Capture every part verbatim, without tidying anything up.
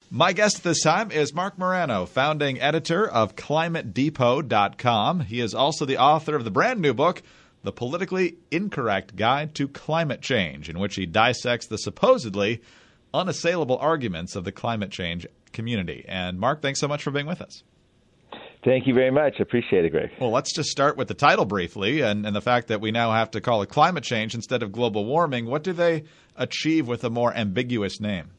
My guest this time is Marc Morano, founding editor of climate depot dot com. He is also the author of the brand new book, The Politically Incorrect Guide to Climate Change, in which he dissects the supposedly unassailable arguments of the climate change community. And Marc, thanks so much for being with us. Thank you very much. Appreciate it, Greg. Well, let's just start with the title briefly and, and the fact that we now have to call it climate change instead of global warming. What do they achieve with a more ambiguous name?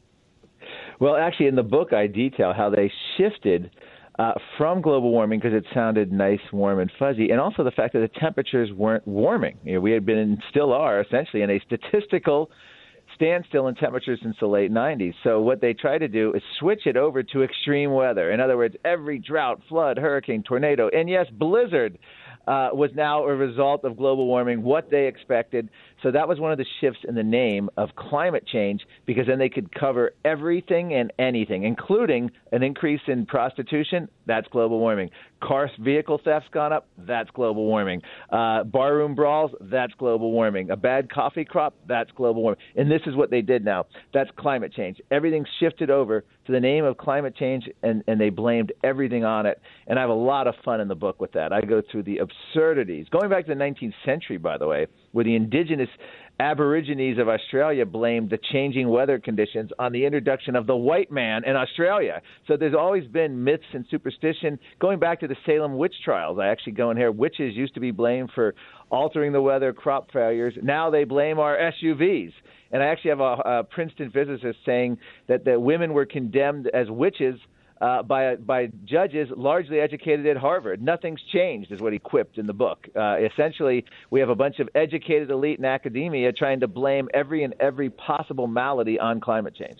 Well, actually, in the book, I detail how they shifted uh, from global warming because it sounded nice, warm, and fuzzy, and also the fact that the temperatures weren't warming. You know, we had been and still are essentially in a statistical standstill in temperatures since the late nineties. So what they try to do is switch it over to extreme weather. In other words, every drought, flood, hurricane, tornado, and yes, blizzard uh, was now a result of global warming, what they expected. So that was one of the shifts in the name of climate change, because then they could cover everything and anything, including an increase in prostitution. That's global warming. Car vehicle theft's gone up. That's global warming. Uh, barroom brawls. That's global warming. A bad coffee crop. That's global warming. And this is what they did now. That's climate change. Everything's shifted over to the name of climate change, and, and they blamed everything on it. And I have a lot of fun in the book with that. I go through the absurdities. Going back to the nineteenth century, by the way, where the indigenous Aborigines of Australia blamed the changing weather conditions on the introduction of the white man in Australia. So there's always been myths and superstition. Going back to the Salem witch trials, I actually go in here. Witches used to be blamed for altering the weather, crop failures. Now they blame our S U Vs. And I actually have a, a Princeton physicist saying that the women were condemned as witches Uh, by by judges largely educated at Harvard. Nothing's changed, is what he quipped in the book. Uh, essentially, we have a bunch of educated elite in academia trying to blame every and every possible malady on climate change.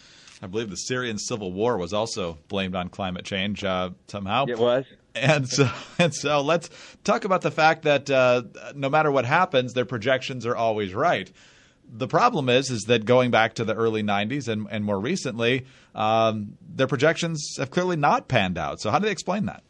I believe the Syrian civil war was also blamed on climate change uh, somehow. It was. And so, and so let's talk about the fact that uh, no matter what happens, their projections are always right. The problem is, is that going back to the early nineties and, and more recently, um, their projections have clearly not panned out. So how do they explain that?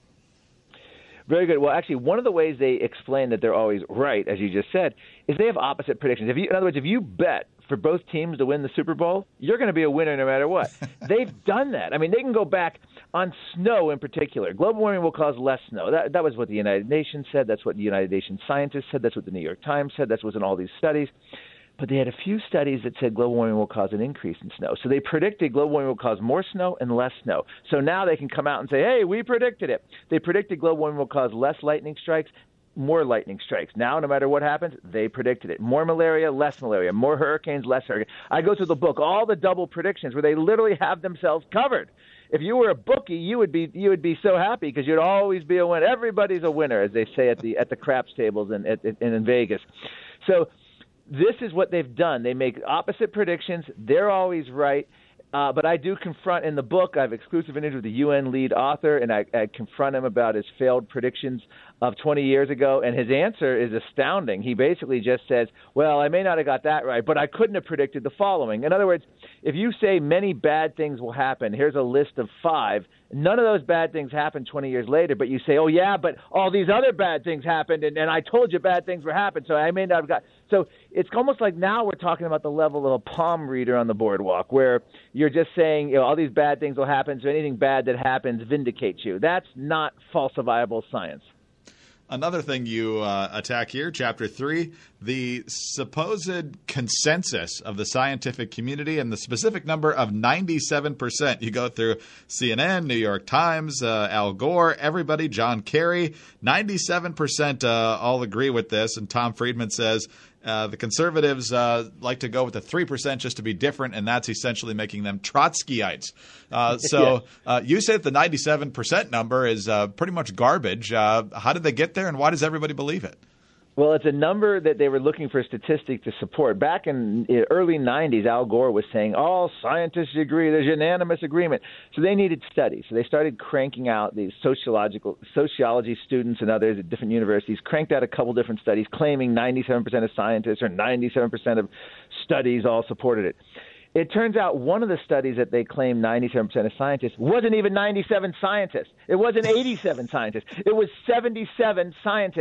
Very good. Well, actually, one of the ways they explain that they're always right, as you just said, is they have opposite predictions. If you, in other words, if you bet for both teams to win the Super Bowl, you're going to be a winner no matter what. They've done that. I mean, they can go back on snow in particular. Global warming will cause less snow. That, that was what the United Nations said. That's what the United Nations scientists said. That's what the New York Times said. That's what's in all these studies. But they had a few studies that said global warming will cause an increase in snow. So they predicted global warming will cause more snow and less snow. So now they can come out and say, hey, we predicted it. They predicted global warming will cause less lightning strikes, more lightning strikes. Now, no matter what happens, they predicted it. More malaria, less malaria. More hurricanes, less hurricanes. I go through the book, all the double predictions where they literally have themselves covered. If you were a bookie, you would be you would be so happy because you'd always be a winner. Everybody's a winner, as they say at the at the craps tables in, in, in Vegas. So this is what they've done. They make opposite predictions. They're always right. Uh, but I do confront in the book, I have exclusive interview with the U N lead author, and I, I confront him about his failed predictions of twenty years ago, and his answer is astounding. He basically just says, well, I may not have got that right, but I couldn't have predicted the following. In other words, if you say many bad things will happen, here's a list of five, none of those bad things happen twenty years later, but you say, oh, yeah, but all these other bad things happened, and, and I told you bad things were happening, so I may not have got. So it's almost like now we're talking about the level of a palm reader on the boardwalk, where you're just saying, you know, all these bad things will happen, so anything bad that happens vindicates you. That's not falsifiable science. Another thing you uh, attack here, Chapter three, the supposed consensus of the scientific community and the specific number of ninety-seven percent. You go through C N N, New York Times, uh, Al Gore, everybody, John Kerry, ninety-seven percent uh, all agree with this. And Tom Friedman says uh, the conservatives uh, like to go with the three percent just to be different, and that's essentially making them Trotskyites. Uh, so uh, you say that the ninety-seven percent number is uh, pretty much garbage. Uh, how did they get there, and why does everybody believe it? Well, it's a number that they were looking for a statistic to support. Back in the early nineties, Al Gore was saying, all scientists agree, there's unanimous agreement. So they needed studies. So they started cranking out these sociological sociology students and others at different universities, cranked out a couple different studies claiming ninety-seven percent of scientists or ninety-seven percent of studies all supported it. It turns out one of the studies that they claimed ninety-seven percent of scientists wasn't even ninety-seven scientists. It wasn't eighty-seven scientists. It was seventy-seven scientists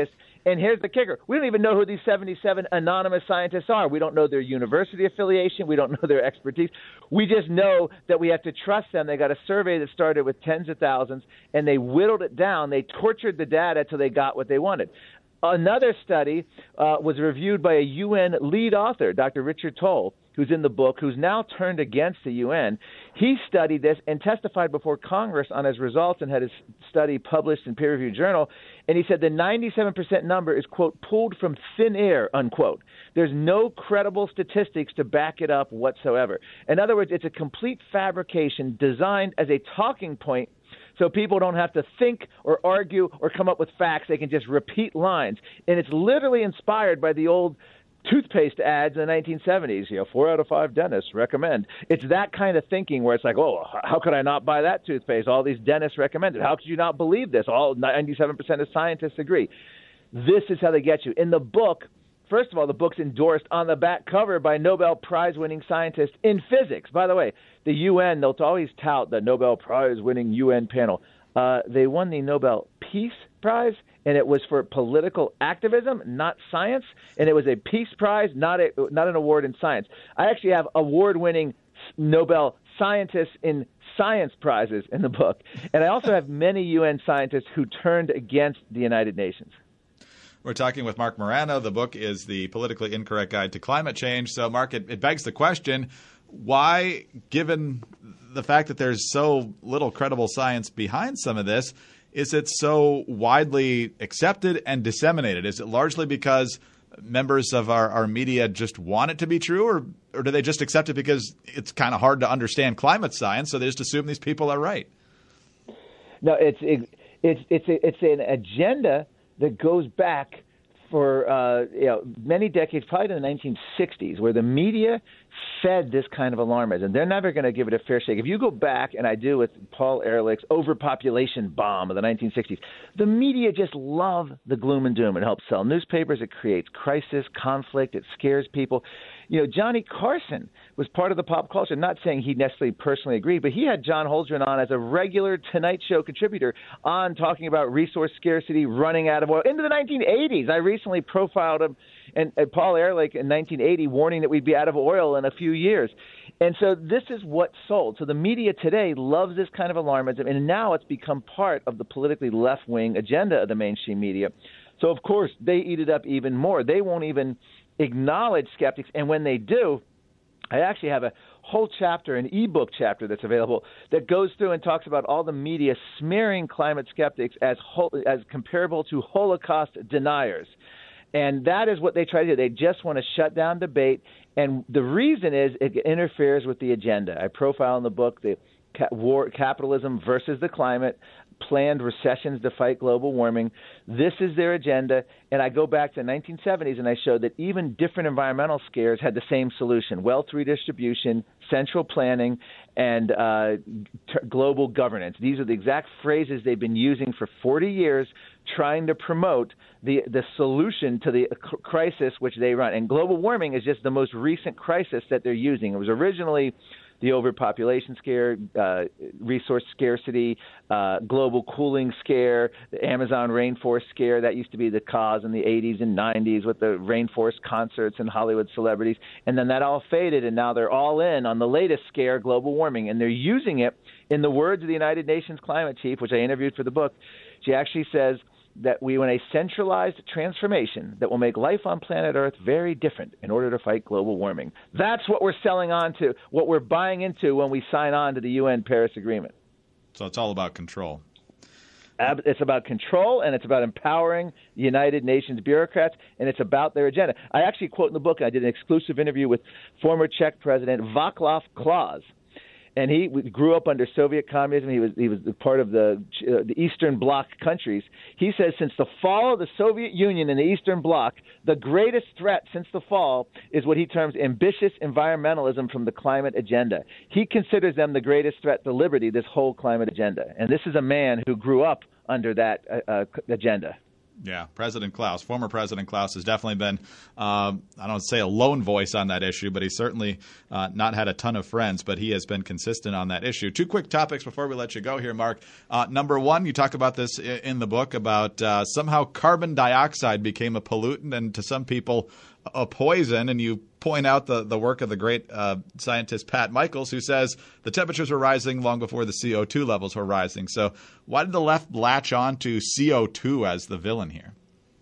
And here's the kicker. We don't even know who these seventy-seven anonymous scientists are. We don't know their university affiliation. We don't know their expertise. We just know that we have to trust them. They got a survey that started with tens of thousands, and they whittled it down. They tortured the data till they got what they wanted. Another study uh, was reviewed by a U N lead author, Doctor Richard Toll, who's in the book, who's now turned against the U N. He studied this and testified before Congress on his results and had his study published in peer-reviewed journal. And he said the ninety-seven percent number is, quote, pulled from thin air, unquote. There's no credible statistics to back it up whatsoever. In other words, it's a complete fabrication designed as a talking point so people don't have to think or argue or come up with facts. They can just repeat lines. And it's literally inspired by the old toothpaste ads in the nineteen seventies. You know, four out of five dentists recommend. It's that kind of thinking where it's like, oh, how could I not buy that toothpaste? All these dentists recommend it. How could you not believe this? All ninety-seven percent of scientists agree. This is how they get you. In the book, first of all, the book's endorsed on the back cover by Nobel Prize-winning scientists in physics. By the way, the U N, they'll always tout the Nobel Prize-winning U N panel. Uh, they won the Nobel Peace Prize, and it was for political activism, not science. And it was a peace prize, not a, not an award in science. I actually have award-winning Nobel scientists in science prizes in the book. And I also have many U N scientists who turned against the United Nations. We're talking with Marc Morano. The book is The Politically Incorrect Guide to Climate Change. So, Mark, it, it begs the question, why, given the fact that there's so little credible science behind some of this, is it so widely accepted and disseminated? Is it largely because members of our, our media just want it to be true, or, or do they just accept it because it's kind of hard to understand climate science, so they just assume these people are right? No, it's it, it's it's a, it's an agenda that goes back for uh, you know many decades, probably to the nineteen sixties, where the media fed this kind of alarmism. They're never going to give it a fair shake. If you go back, and I do with Paul Ehrlich's overpopulation bomb of the nineteen sixties, the media just love the gloom and doom. It helps sell newspapers. It creates crisis, conflict. It scares people. You know, Johnny Carson was part of the pop culture. Not saying he necessarily personally agreed, but he had John Holdren on as a regular Tonight Show contributor on talking about resource scarcity, running out of oil. Into the nineteen eighties, I recently profiled him and, and Paul Ehrlich in nineteen eighty, warning that we'd be out of oil in a few years. And so this is what sold. So the media today loves this kind of alarmism, and now it's become part of the politically left-wing agenda of the mainstream media. So, of course, they eat it up even more. They won't even acknowledge skeptics, and when they do, I actually have a whole chapter, an ebook chapter that's available that goes through and talks about all the media smearing climate skeptics as as comparable to Holocaust deniers. And that is what they try to do. They just want to shut down debate, and the reason is it interferes with the agenda. I profile in the book the ca- war, capitalism versus the climate, planned recessions to fight global warming. This is their agenda, and I go back to the nineteen seventies, and I show that even different environmental scares had the same solution: wealth redistribution, central planning, and uh, t- global governance. These are the exact phrases they've been using for forty years, trying to promote the, the solution to the crisis which they run. And global warming is just the most recent crisis that they're using. It was originally the overpopulation scare, uh, resource scarcity, uh, global cooling scare, the Amazon rainforest scare. That used to be the cause in the eighties and nineties with the rainforest concerts and Hollywood celebrities. And then that all faded, and now they're all in on the latest scare, global warming. And they're using it in the words of the United Nations climate chief, which I interviewed for the book. She actually says that we want a centralized transformation that will make life on planet Earth very different in order to fight global warming. That's what we're selling on to, what we're buying into when we sign on to the U N Paris Agreement. So it's all about control. It's about control, and it's about empowering the United Nations bureaucrats, and it's about their agenda. I actually quote in the book, I did an exclusive interview with former Czech President Václav Klaus. And he grew up under Soviet communism. He was he was part of the uh, the Eastern Bloc countries. He says since the fall of the Soviet Union and the Eastern Bloc, the greatest threat since the fall is what he terms ambitious environmentalism from the climate agenda. He considers them the greatest threat to liberty, this whole climate agenda. And this is a man who grew up under that uh, uh, agenda. Yeah, President Klaus, former President Klaus, has definitely been, uh, I don't say a lone voice on that issue, but he's certainly uh, not had a ton of friends, but he has been consistent on that issue. Two quick topics before we let you go here, Mark. Uh, number one, you talk about this in the book about uh, somehow carbon dioxide became a pollutant and to some people a poison, and you point out the, the work of the great uh, scientist Pat Michaels, who says the temperatures were rising long before the C O two levels were rising. So why did the left latch on to C O two as the villain here?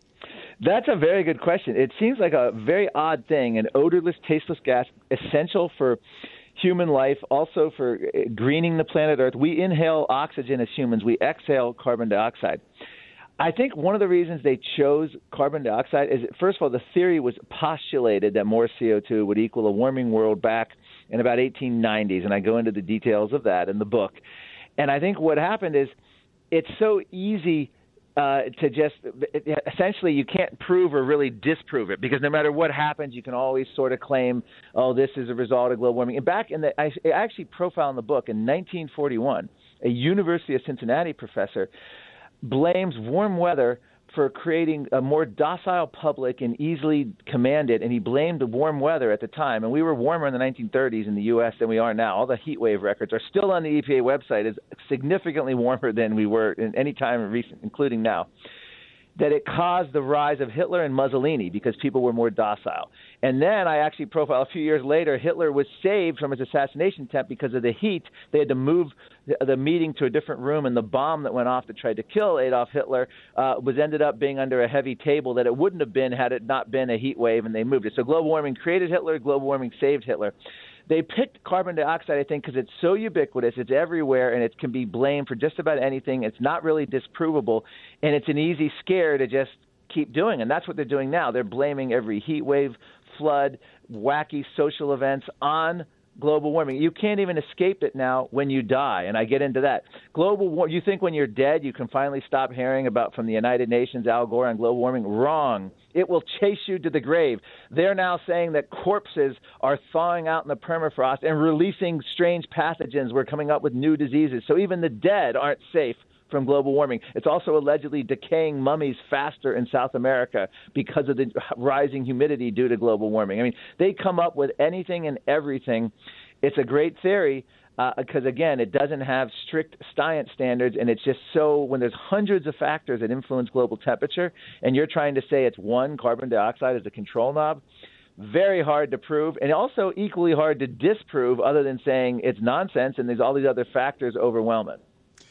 That's a very good question. It seems like a very odd thing, an odorless, tasteless gas, essential for human life, also for greening the planet Earth. We inhale oxygen as humans. We exhale carbon dioxide. I think one of the reasons they chose carbon dioxide is, first of all, the theory was postulated that more C O two would equal a warming world back in about eighteen nineties, and I go into the details of that in the book. And I think what happened is it's so easy uh, to just – essentially you can't prove or really disprove it, because no matter what happens, you can always sort of claim, oh, this is a result of global warming. And back in the – I actually profile in the book in nineteen forty-one, a University of Cincinnati professor – blames warm weather for creating a more docile public and easily commanded, and he blamed the warm weather at the time. And we were warmer in the nineteen thirties in the U S than we are now. All the heat wave records are still on the E P A website. It's significantly warmer than we were in any time recent, including now. That it caused the rise of Hitler and Mussolini because people were more docile. And then I actually profile a few years later, Hitler was saved from his assassination attempt because of the heat. They had to move the meeting to a different room, and the bomb that went off that tried to kill Adolf Hitler uh, was ended up being under a heavy table that it wouldn't have been had it not been a heat wave, and they moved it. So global warming created Hitler, global warming saved Hitler. They picked carbon dioxide, I think, because it's so ubiquitous, it's everywhere, and it can be blamed for just about anything. It's not really disprovable, and it's an easy scare to just keep doing. And that's what they're doing now. They're blaming every heat wave, flood, wacky social events on global warming. You can't even escape it now when you die, and I get into that. Global war. You think when you're dead you can finally stop hearing about from the United Nations, Al Gore on global warming? Wrong. It will chase you to the grave. They're now saying that corpses are thawing out in the permafrost and releasing strange pathogens. We're coming up with new diseases. So even the dead aren't safe from global warming. It's also allegedly decaying mummies faster in South America because of the rising humidity due to global warming. I mean, they come up with anything and everything. It's a great theory because, uh, again, it doesn't have strict science standards, and it's just so when there's hundreds of factors that influence global temperature, and you're trying to say it's one, carbon dioxide is the control knob, very hard to prove, and also equally hard to disprove other than saying it's nonsense and there's all these other factors overwhelm it.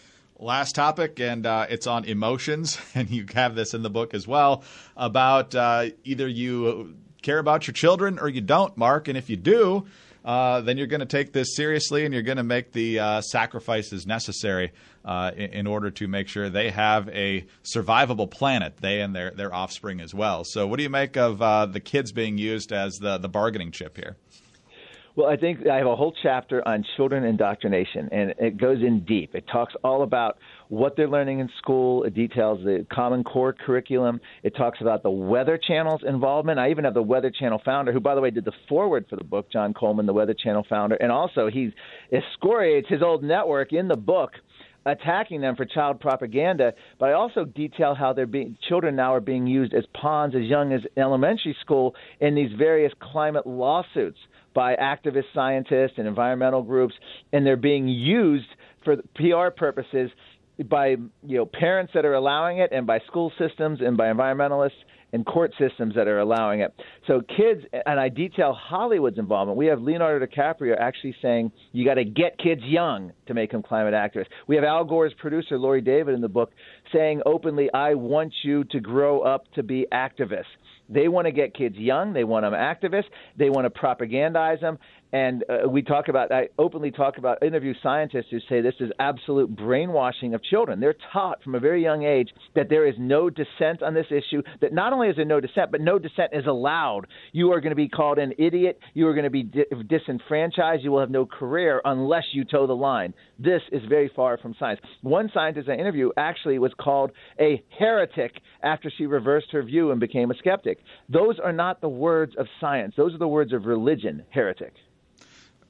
Last topic, and uh, it's on emotions, and you have this in the book as well, about uh, either you care about your children or you don't, Mark, and if you do, uh, then you're going to take this seriously and you're going to make the uh, sacrifices necessary uh, in, in order to make sure they have a survivable planet, they and their, their offspring as well. So what do you make of uh, the kids being used as the, the bargaining chip here? Well, I think I have a whole chapter on children indoctrination, and it goes in deep. It talks all about what they're learning in school. It details the Common Core curriculum. It talks about the Weather Channel's involvement. I even have the Weather Channel founder, who, by the way, did the foreword for the book, John Coleman, the Weather Channel founder, and also he excoriates his old network in the book, attacking them for child propaganda. But I also detail how they're being children now are being used as pawns as young as elementary school in these various climate lawsuits by activist scientists and environmental groups, and they're being used for P R purposes by you know parents that are allowing it, and by school systems, and by environmentalists and court systems that are allowing it. So kids, and I detail Hollywood's involvement. We have Leonardo DiCaprio actually saying you got to get kids young to make them climate activists. We have Al Gore's producer, Laurie David, in the book saying openly, I want you to grow up to be activists. They want to get kids young. They want them activists. They want to propagandize them. And uh, we talk about, I openly talk about, interview scientists who say this is absolute brainwashing of children. They're taught from a very young age that there is no dissent on this issue, that not only is there no dissent, but no dissent is allowed. You are going to be called an idiot. You are going to be di- disenfranchised. You will have no career unless you toe the line. This is very far from science. One scientist I interviewed actually was called a heretic after she reversed her view and became a skeptic. Those are not the words of science. Those are the words of religion, heretic.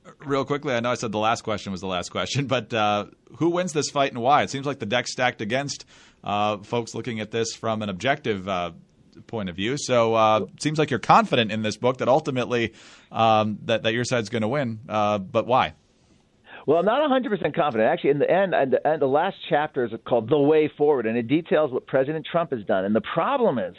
Real quickly, I know I said the last question was the last question, but uh, who wins this fight and why? It seems like the deck's stacked against uh, folks looking at this from an objective uh, point of view. So uh, it seems like you're confident in this book that ultimately um, that, that your side's going to win. Uh, but why? Well, I'm not one hundred percent confident. Actually, in the end, and the, and the last chapter is called The Way Forward, and it details what President Trump has done. And the problem is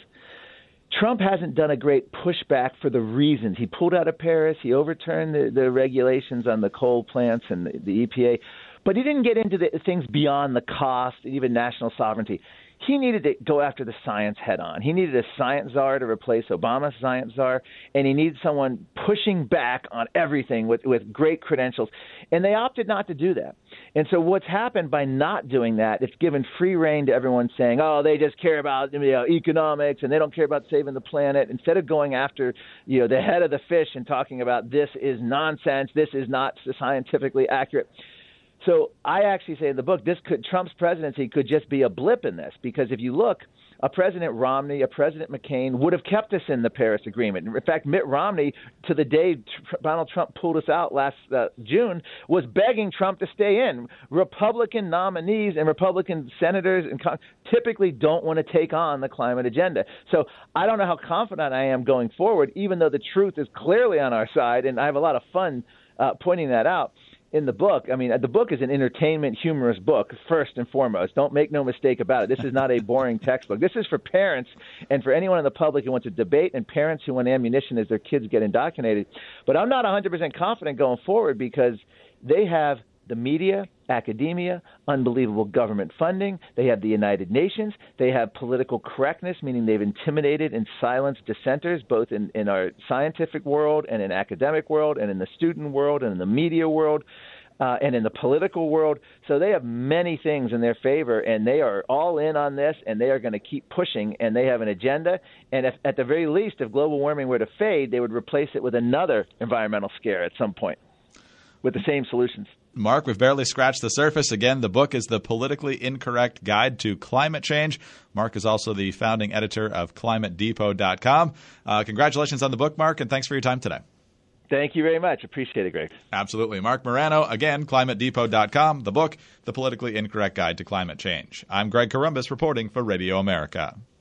Trump hasn't done a great pushback for the reasons. He pulled out of Paris. He overturned the, the regulations on the coal plants and the, the E P A. But he didn't get into the things beyond the cost, even national sovereignty. He needed to go after the science head on. He needed a science czar to replace Obama's science czar, and he needed someone pushing back on everything with, with great credentials. And they opted not to do that. And so what's happened by not doing that, it's given free rein to everyone saying, oh, they just care about, you know, economics and they don't care about saving the planet. Instead of going after, you know, the head of the fish and talking about this is nonsense, this is not scientifically accurate. So I actually say in the book, this could Trump's presidency could just be a blip in this, because if you look, a President Romney, a President McCain would have kept us in the Paris Agreement. In fact, Mitt Romney, to the day Donald Trump pulled us out last uh, June, was begging Trump to stay in. Republican nominees and Republican senators and con- typically don't want to take on the climate agenda. So I don't know how confident I am going forward, even though the truth is clearly on our side, and I have a lot of fun uh, pointing that out. In the book, I mean, the book is an entertainment, humorous book, first and foremost. Don't make no mistake about it. This is not a boring textbook. This is for parents and for anyone in the public who wants to debate, and parents who want ammunition as their kids get indoctrinated. But I'm not one hundred percent confident going forward, because they have the media, academia, unbelievable government funding. They have the United Nations. They have political correctness, meaning they've intimidated and silenced dissenters, both in, in our scientific world and in academic world and in the student world and in the media world uh, and in the political world. So they have many things in their favor, and they are all in on this, and they are going to keep pushing, and they have an agenda. And if, at the very least, if global warming were to fade, they would replace it with another environmental scare at some point with the same solutions. Mark, we've barely scratched the surface. Again, the book is The Politically Incorrect Guide to Climate Change. Mark is also the founding editor of climate depot dot com. Uh, congratulations on the book, Mark, and thanks for your time today. Thank you very much. Appreciate it, Greg. Absolutely. Mark Morano, again, climate depot dot com, the book, The Politically Incorrect Guide to Climate Change. I'm Greg Corombos reporting for Radio America.